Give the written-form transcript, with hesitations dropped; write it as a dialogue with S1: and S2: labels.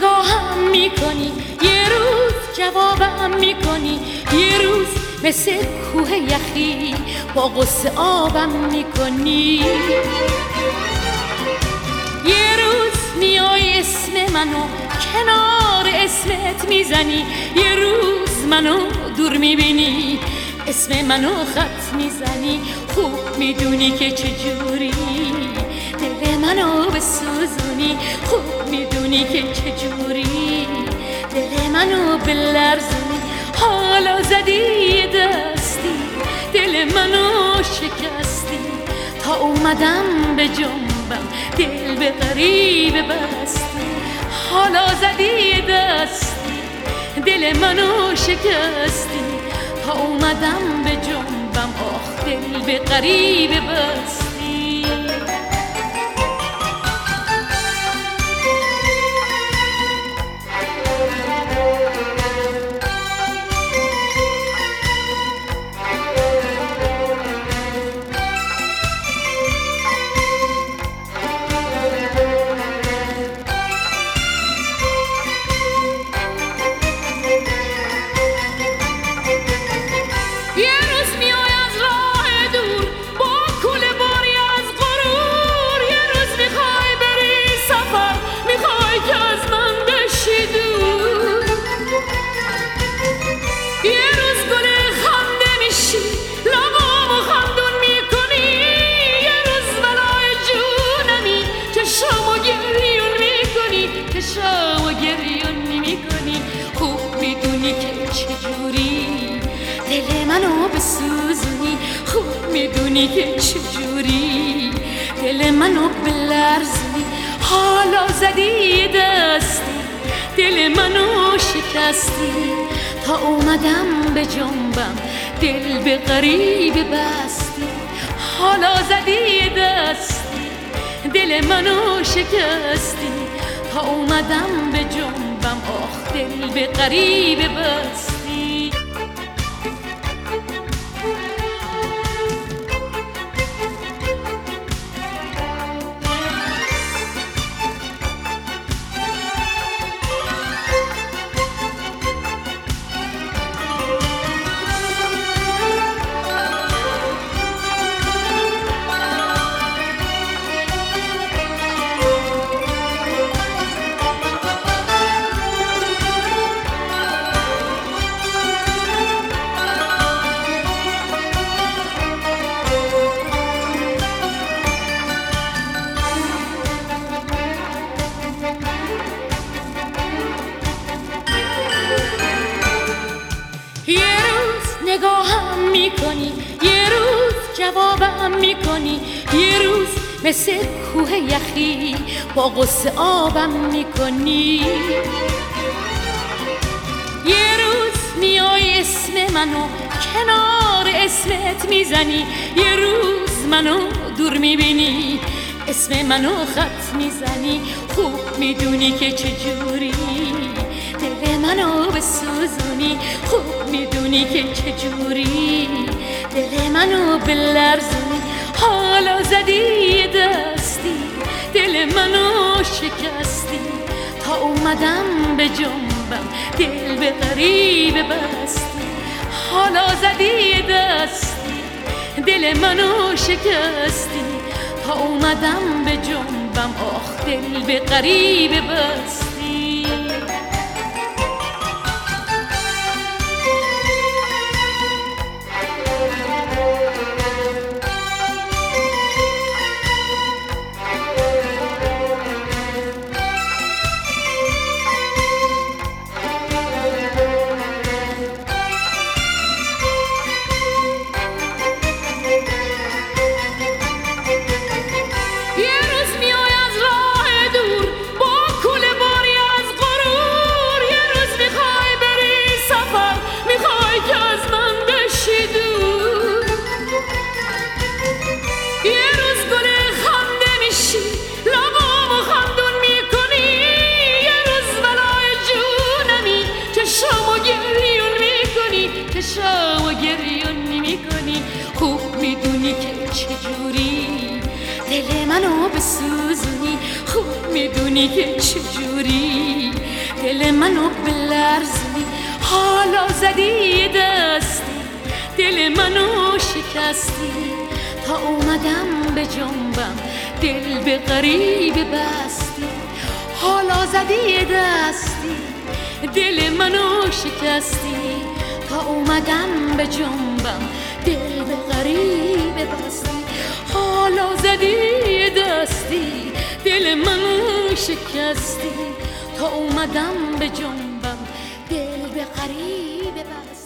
S1: نگاهم میکنی، یه روز جوابم میکنی، یه روز مثل کوه یخی با غصه آبم میکنی. یه روز میای اسم منو کنار اسمت میزنی، یه روز منو دور میبینی اسم منو خط میزنی. خوب میدونی که چجوری دل منو بسوزونی، خوب میدونی که چجوری دل منو بلرزونی. حالا زدی دستی دل منو شکستی، تا اومدم به جنبم دل به غریبه بستی. حالا زدی دستی دل منو شکستی، تا اومدم به جنبم آخ دل به غریبه بستی. خوب میدونی که چجوری دل منو بسوزونی، خوب میدونی که چجوری دل منو بلرزونی. حالا زدی دستی دل منو شکستی، تا اومدم به جنبم دل به غریبه بستی. حالا زدی دستی دل منو شکستی، تا اومدم به جنبم آخ دل به غریبه بستی. نگاهم میکنی، یه روز جوابم میکنی، یه روز مثل کوه یخی با غصه آبم میکنی. یه روز میای اسم منو کنار اسمت میزنی، یه روز منو دور میبینی اسم منو خط میزنی. خوب میدونی که چجوری دل منو بسوزونی، خوب میدونی که چجوری دل منو بلرزونی. حالا زدی دستی دل منو شکستی، تا اومدم به جنبم دل به غریبه بستی. حالا زدی دستی دل منو شکستی، تا اومدم به جنبم آخ دل به غریبه بستی. خوب میدونی که چجوری دل منو بسوزونی، خوب میدونی که چجوری دل منو بلرزی، حالا زدی دستی، دل منو شکستی، تا اومدم به جنبم دل به غریب بستی. حالا زدی دستی، دل منو شکستی، تا اومدم به جنبم دل به غریب بستی. حالا زدی دستی، دل منو شکستی، تا اومدم به جنبم دل به غریب بستی.